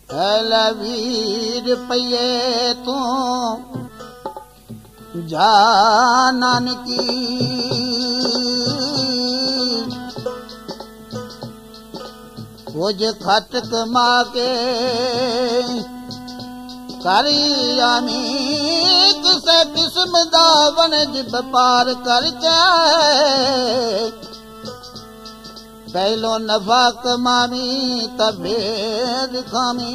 है 20 रुपये तू जा नानकी कुछ खत कमा के करी आमी किसे किस्म दा वणज व्यापार करके पहलो नफा कमावी तबे दिखामी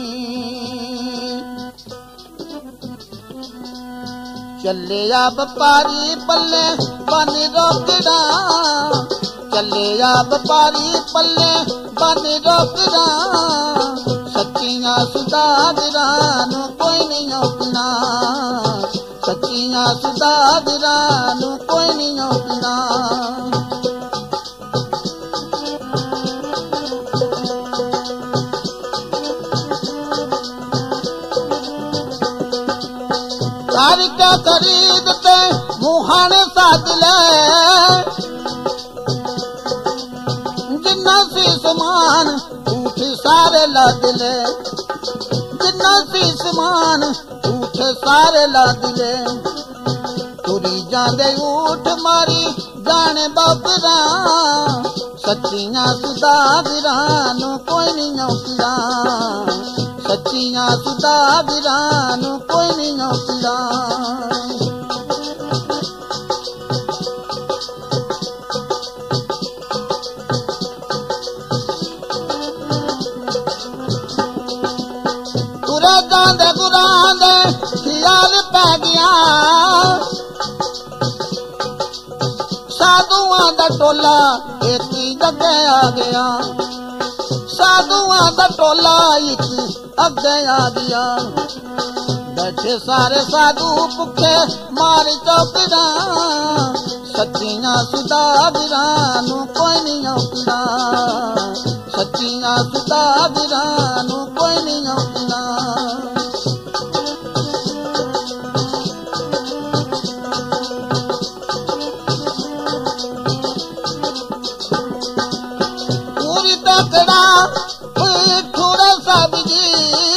चले आ व्यापारी पल्ले बन रोकड़ा चले आ व्यापारी पल्ले बन रोकड़ा सच्चियां सुदागरा नू कोई नहीं औकना सच्चियां सुदागरा नू कोई नहीं औकना तारिका खरीदते मुहान साध ले जिन्ना सी समान ऊठ सारे लाद ले जिन्ना सी समान ऊठ सारे लाद ले तुरी जांदे ऊठ मारी जाने बाबरा सच्चियां सुदागरा नू कोई नहीं औकड़ा सच्चियां सुदागरा नू कोई नहीं औकड़ा तुरे जांदे गुरांदे ख्याल पै गया साधुआं दा टोला एक जगह आ गया साधुआं दा टोला एक अगे आ गया बैठे सारे साधु भुखे मार चौकड़ा सच्चियां सुदागरा नू कोई नहीं औकड़ा सच्चियां सुदागरा नू कोई नहीं औकड़ा पूरी तकड़ा ठुरे सब जी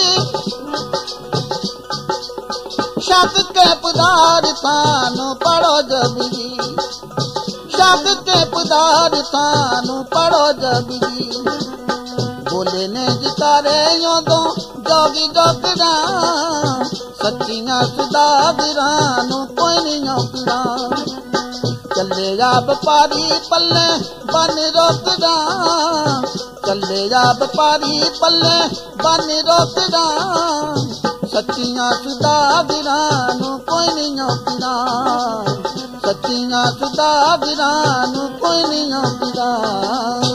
शक के पदार्थानु पढ़ो जब जी शक के पदार्थानु पढ़ो जब जी बोले ने जितारे यो दो जोगी जोगरा सच्चियां सुदागरा नू कोई नहीं औकड़ा चले जा व्यापारी पल्ले बन रोकड़ा चले जा व्यापारी पल्ले बन रोकड़ा सच्चियां सुदागरा नू कोई नहीं औकड़ा सच्चियां सुदागरा नू कोई नहीं औकड़ा